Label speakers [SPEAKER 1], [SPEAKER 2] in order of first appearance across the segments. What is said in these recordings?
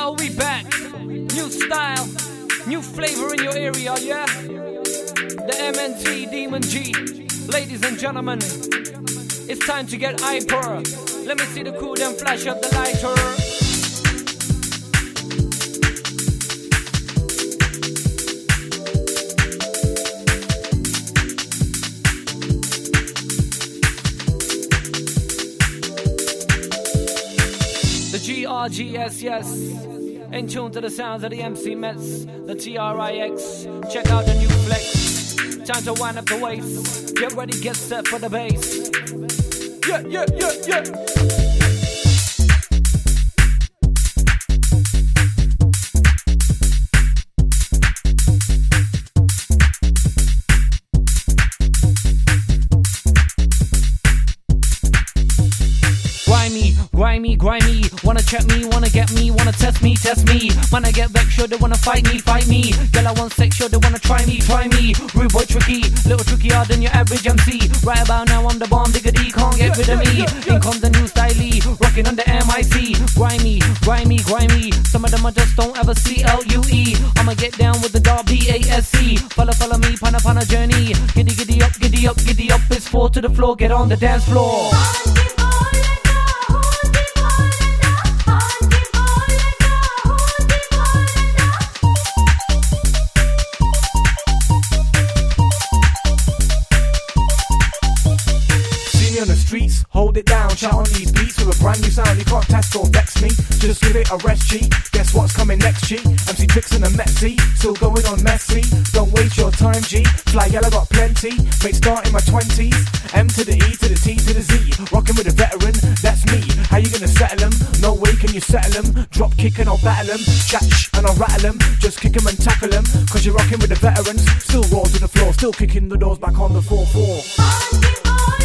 [SPEAKER 1] yo, we back. New style, new flavor in your area, yeah? The MNT Demon G. Ladies and gentlemen, it's time to get hyper. Let me see the cool then flash up the lighter. The GRGS, yes. In tune to the sounds of the MC Mets, the TRIX. Check out the new flex. Time to wind up the waist. Get ready, get set for the bass. Yeah, yeah, yeah, yeah. Grimy, wanna check me, wanna get me, wanna test me. Wanna get back, sure they wanna fight me. Girl, I want sex, sure they wanna try me. Rude boy tricky, little trickier than your average MC. Right about now I'm the bomb, diggity, can't get rid of me. In comes the new style, rocking on the MIC. Grimy, some of them I just don't ever CLUE. I'ma get down with the dog BASC. Follow me, pan a journey. Giddy up, it's 4 to the floor, get on the dance floor.
[SPEAKER 2] On the streets, hold it down, shout on these beats with a brand new sound. You can't test or vex me, just give it a rest, G. Guess what's coming next, G? MC Tricks and a Metsy, still going on messy. Don't waste your time, G. Fly yellow got plenty, mate start in my 20s. M to the E to the T to the Z, rocking with a veteran, that's me. How you gonna settle them? No way can you settle them. Drop kick and I'll battle them, chat and I'll rattle them. Just kick them and tackle them, cause you're rocking with the veterans. Still raw to the floor, still kicking the doors back on the 4-4.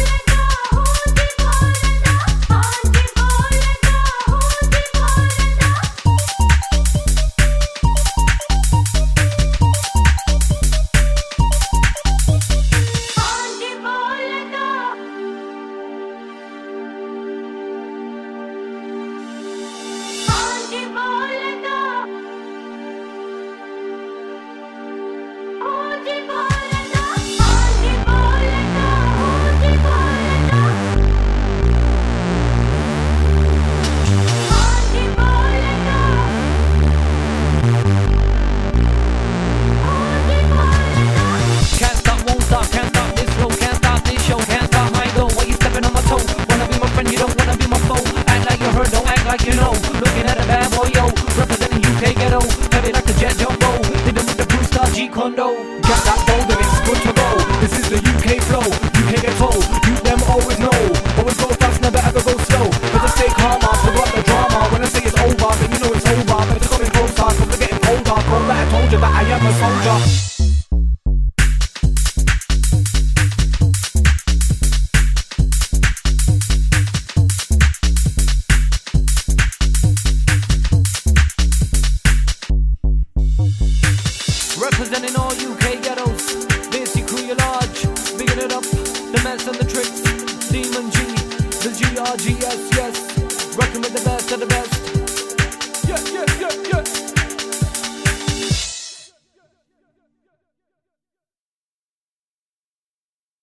[SPEAKER 2] Get that dough, then it's good to go. This is the UK flow, UK ghetto. You them always know. Always go fast, never ever go slow. But just stay calmer, forgot the drama. When I say it's over, then you know it's over. But it's coming closer, cause we're getting older. Girl, that I told you that I am a soldier.
[SPEAKER 1] Representing all UK ghettos, Vincy Crew Large, bigging it up, the Mets and the Tricks, Demon G, the GRGS, yes, rocking with the best of the best.